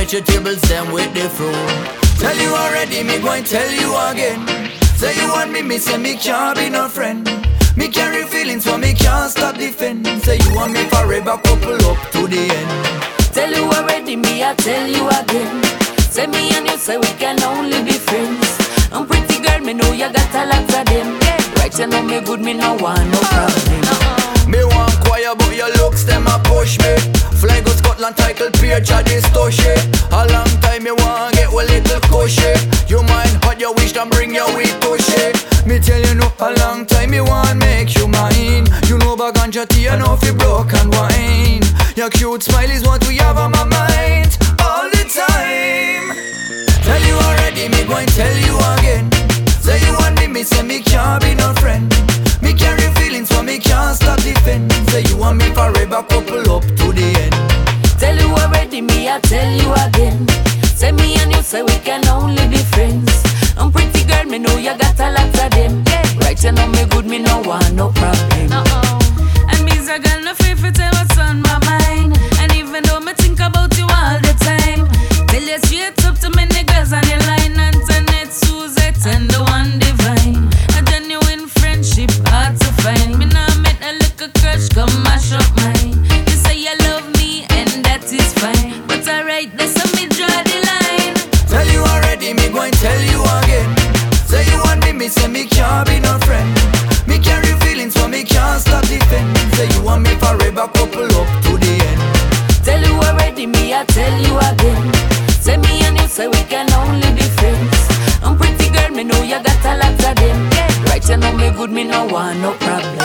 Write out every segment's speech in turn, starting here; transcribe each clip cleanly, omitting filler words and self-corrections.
vegetables them with the fruit. Tell you already, me going tell you again. Say you want me say me can't be no friend. Me carry feelings so me can't stop defend. Say you want me forever, couple up to the end. Tell you already, me I tell you again. Say me and you say we can only be friends. I'm pretty girl, me know you got a lot of them. Right, you know me good, me no want no problem. Me want quiet, but your looks them a push me. Fly go Scotland title page a distortion. A long time me want get a little cushy. You mind hot you wish and bring your weed pushy. Me tell you no, a long time me want make you mine. You know bag and tea, you know fi broke and wine. Your cute smile is what we have on my mind all the time. Tell you already, me going tell you again. Say you want me say me can't be no friend. Me carry feelings so me can't stop defend. Say you want me forever, couple up to the end. Tell you already, me I tell you again. Say me and you say we can only be friends. I'm pretty girl, me know you got a lot of them. Right, you know me good, me no want no problem. And me's a girl no free to tell what's on my mind. And even though me think about you all the time, tell you straight up to many girls on your line. Antoinette, Suzette, and the one divine. A genuine friendship hard to find. Me now met a little crush, come mash up mine. You say you love me and that is fine, but alright, that's how me draw the line. Tell you already, me going tell you again. Say you want me say me can't be no friend. Me carry feelings so me can't stop defend. Say you want me forever, couple up to the end. Tell you already, me I tell you again. Say me and you say we can only be friends. I'm pretty girl, me know you got a lot of them. Right, you know me good, me no want no problem.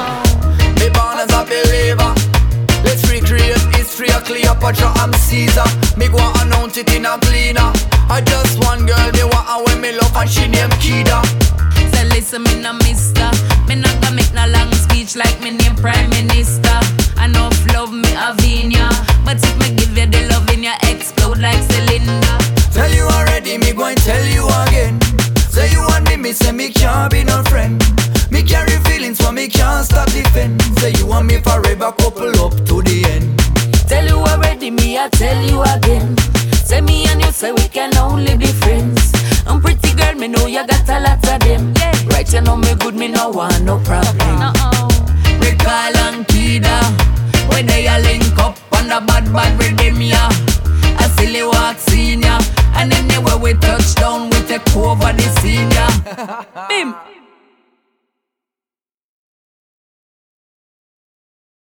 Me born as a believer. Let's recreate history of Cleopatra and Caesar. Me go announce it in a cleaner. I just one girl me want her when me love and she named Kida. So listen, me no mister. Me not gonna make no long speech like me name Prime Minister. Enough love me Avinia, but if me give you the love in you explode like cylinder. Tell you already, me going tell you again. Say you want me say me can't be no friend. Me carry feelings so me can't stop defend. Say you want me forever, couple up to the end. Tell you already, me I tell you again. Say me and you say we can only be friends. I'm pretty girl, me know you got a lot of them. Right, you know me good, me no want no problem. Recall and Kida, when they a link up on the bad rhythm, yeah. A silly walk senior, and then they where we touch down, we take over the scene, yeah. Bim.